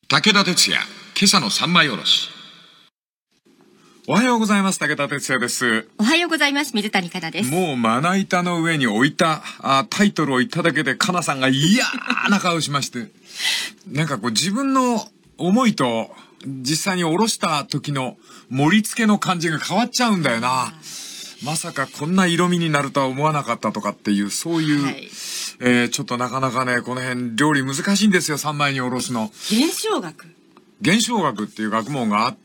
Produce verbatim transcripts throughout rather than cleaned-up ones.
武田鉄矢、今朝の三枚おろし。おはようございます。武田鉄矢です。 おはようございます。水谷香奈です。 もうまな板の上に置いたあタイトルを言っただけで香奈さんが嫌な顔しましてなんかこう自分の思いと実際に下ろした時の盛り付けの感じが変わっちゃうんだよな。まさかこんな色味になるとは思わなかったとかっていう、そういう、はい、えー、ちょっとなかなかね、この辺料理難しいんですよ。三枚におろすの。 現象学現象学っていう学問があって、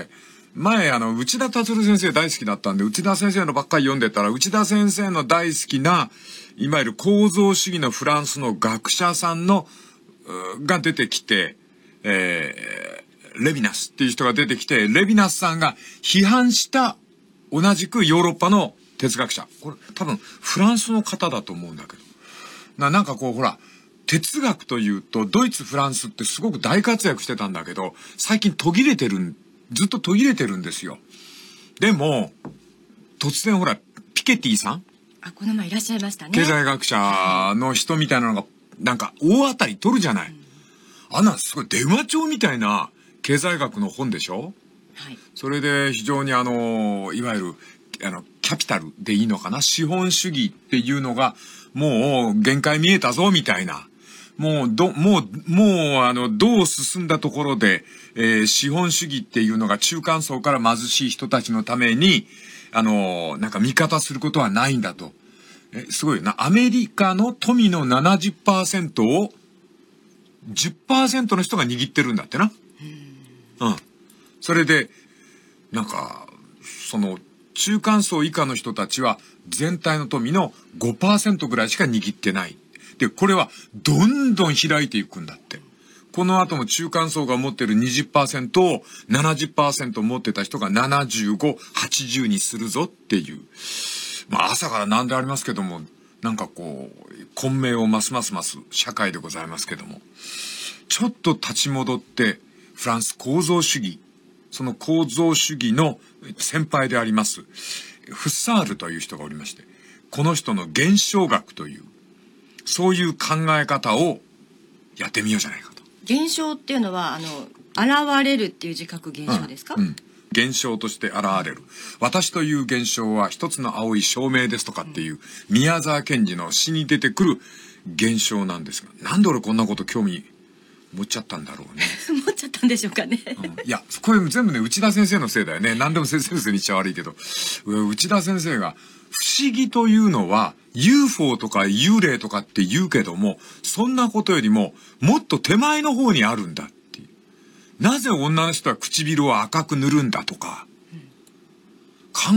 前あの内田達先生大好きだったんで、内田先生のばっかり読んでたら、内田先生の大好きないわゆる構造主義のフランスの学者さんのが出てきて、えー、レヴィナスっていう人が出てきて、レヴィナスさんが批判した同じくヨーロッパの哲学者、これ多分フランスの方だと思うんだけど、な、なんかこうほら哲学というとドイツフランスってすごく大活躍してたんだけど、最近途切れてるんずっと途切れてるんですよ。でも突然ほらピケティさん、 あ、この前いらっしゃいましたね。 経済学者の人みたいなのがなんか大当たり取るじゃない、うん、あんなすごい電話帳みたいな経済学の本でしょ。はい、それで非常にあのいわゆるあのキャピタルでいいのかな、資本主義っていうのがもう限界見えたぞみたいな、もうどもうもうあのどう進んだところで、えー、資本主義っていうのが中間層から貧しい人たちのためにあのなんか味方することはないんだと。えすごいな。アメリカの富の ななじゅっパーセント を じゅっパーセント の人が握ってるんだってな。うん。それでなんかその中間層以下の人たちは全体の富の ごパーセント ぐらいしか握ってない。で、これはどんどん開いていくんだって。この後も中間層が持ってる にじゅっパーセント を ななじゅっパーセント 持ってた人がななじゅうご、はちじゅうにするぞっていう。まあ朝からなんでありますけども、なんかこう混迷をますますます社会でございますけども、ちょっと立ち戻ってフランス構造主義、その構造主義の先輩でありますフッサールという人がおりまして、この人の現象学というそういう考え方をやってみようじゃないかと。 現象っていうのはあの現れるっていう字書く現象ですか？ うんうん、現象として現れる。私という現象は一つの青い照明ですとかっていう、うん、宮沢賢治の詩に出てくる現象なんですが、なんで俺こんなこと興味持っちゃったんだろうね。 持っちゃったんでしょうかね。 うん、いやこれ全部ね内田先生のせいだよね。何でも先生のせいにしちゃ悪いけど、内田先生が不思議というのは ユーフォー とか幽霊とかって言うけども、そんなことよりももっと手前の方にあるんだっていう。なぜ女の人は唇を赤く塗るんだとか、うん、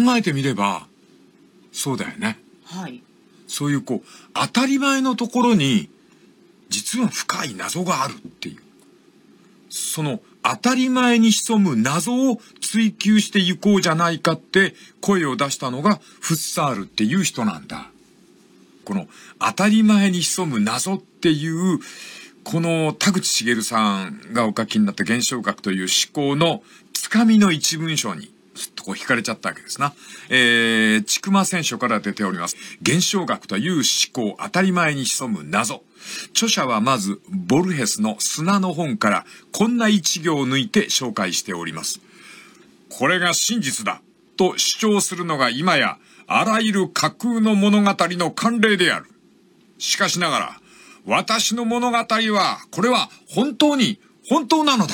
考えてみればそうだよね。 はい。 そういうこう当たり前のところに実は深い謎があるっていう、その当たり前に潜む謎を追求していこうじゃないかって声を出したのがフッサールっていう人なんだ。この当たり前に潜む謎っていうこの田口茂さんがお書きになった現象学という思考のつかみの一文章にすっとこう惹かれちゃったわけですな。えー、千曲選書から出ております現象学という思考、当たり前に潜む謎。著者はまずボルヘスの砂の本からこんな一行を抜いて紹介しております。これが真実だと主張するのが今やあらゆる架空の物語の慣例である。しかしながら私の物語はこれは本当に本当なのだ。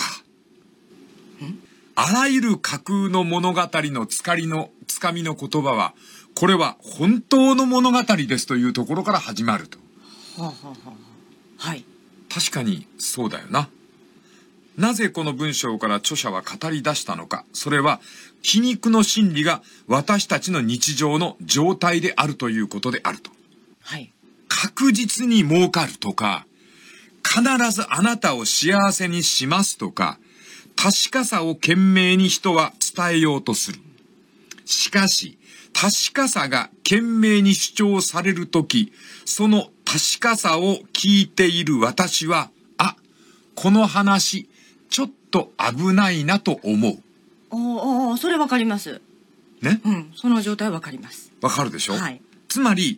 あらゆる架空の物語のつかりのつかみの言葉はこれは本当の物語ですというところから始まると。はあはあはあ、はい。確かにそうだよな。なぜこの文章から著者は語り出したのか。それは皮肉の真理が私たちの日常の状態であるということであると。はい。確実に儲かるとか、必ずあなたを幸せにしますとか、確かさを懸命に人は伝えようとする。しかし、確かさが懸命に主張されるとき、その確かさを聞いている私は、あ、この話、ちょっと危ないなと思う。 おお、それわかります。ね。うん、その状態わかります。 わかるでしょ？ はい。 つまり、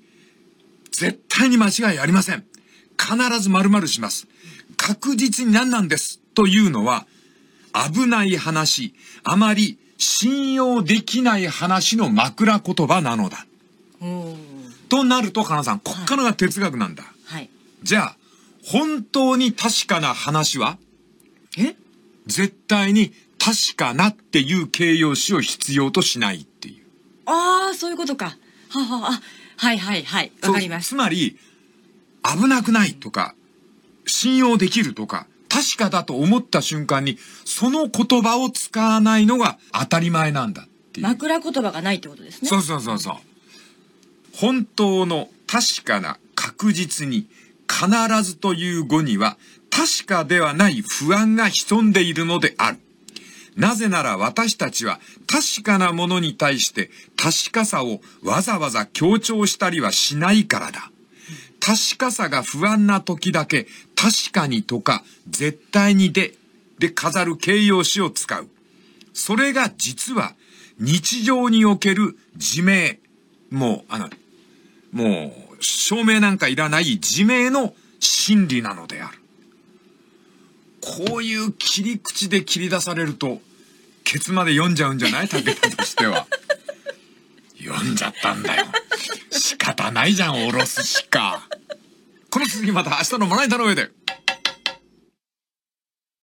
絶対に間違いありません。必ず〇〇します。確実に何なんです。 というのは危ない話、あまり信用できない話の枕言葉なのだ。となると、かなさん、こっからが哲学なんだ。 はい。 じゃあ、本当に確かな話はえ絶対に確かなっていう形容詞を必要としないっていう。 ああ、そういうことか。ははは。はいはいはい。わかります。 つまり、危なくないとか、信用できるとか、確かだと思った瞬間に、その言葉を使わないのが当たり前なんだっていう。 枕言葉がないってことですね。 そうそうそうそう。本当の確かな確実に必ずという語には確かではない不安が潜んでいるのである。なぜなら私たちは確かなものに対して確かさをわざわざ強調したりはしないからだ。確かさが不安な時だけ確かにとか絶対にでで飾る形容詞を使う。それが実は日常における自明。もう、あの、もう、証明なんかいらない自明の真理なのである。こういう切り口で切り出されると、ケツまで読んじゃうんじゃない武田としては。読んじゃったんだよ。仕方ないじゃん、おろすしか。この続きまた明日のまな板の上で。